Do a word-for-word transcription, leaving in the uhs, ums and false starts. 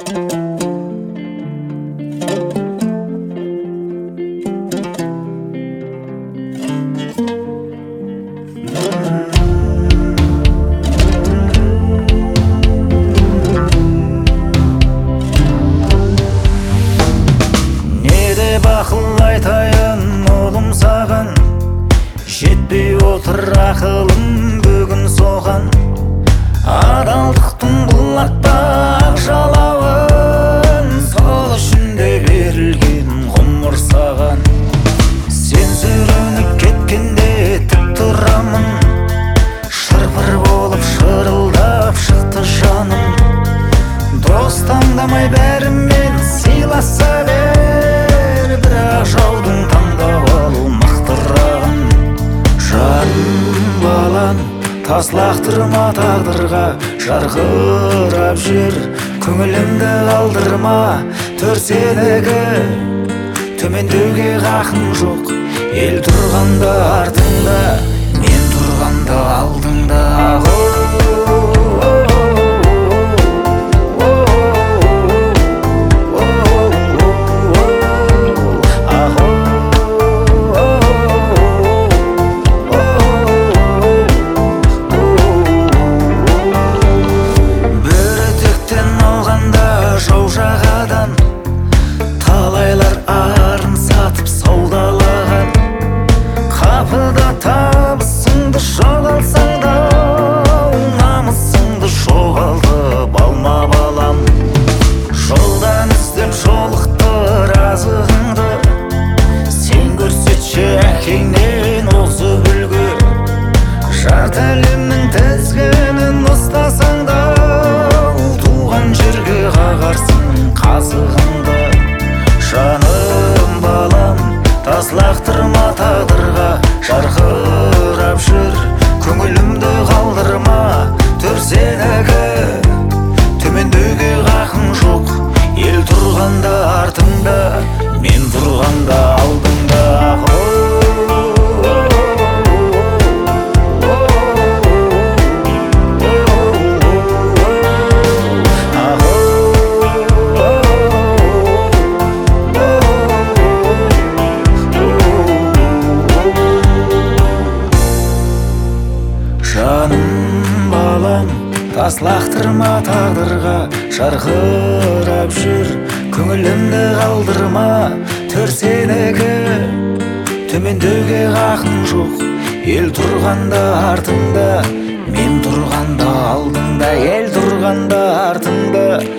Ақыл айтайын олым саған, жетпей отыр ақылым бүгін соған. Адалдықтың бұлақтақ жалауын, сол үшін де берілген ғұмыр саған. Сен сүрініп кеткенде тік тұрамын, шыр-пыр болып шырылдап шықты жаным. Дос таңдамай бәрімен сыйласа бер, бірақ жаудың таңдап алу мықтырағын. Жаным балам, тас лақтырма тағдырға, жарқырап жүр, көңілімді қалдырма. Төрсенегі төмендеуге хақым жоқ, ел тұрғанда артыңда, мен тұрғанда алдыңда. Талайлар арын сатып саудалаған, қапыда табысыңды жоғалсаң да, намысыңды жоғалтып алма балам. Жолдан іздеп жолықты разығыңды, сен көрсетші әкеңнен озып үлгі. Жарты әлемнің тізгінін ұстасаң да, туған жерге қағарсың қазығыңды. Жаным балам, тас лақтырма тағдырға, жарқырап жүр, көңілімді қалдырма. Төрсенегі төмендеуге хақым жоқ, ел тұрғанда артыңда, мен тұрғанда алдыңда. Жаным балам, тас лақтырма тағдырға, жарқырап жүр, көңілімді қалдырма. Төрсенегі төмендеуге хақым жоқ, ел тұрғанда артыңда, мен тұрғанда алдыңда. Ел тұрғанда артыңда,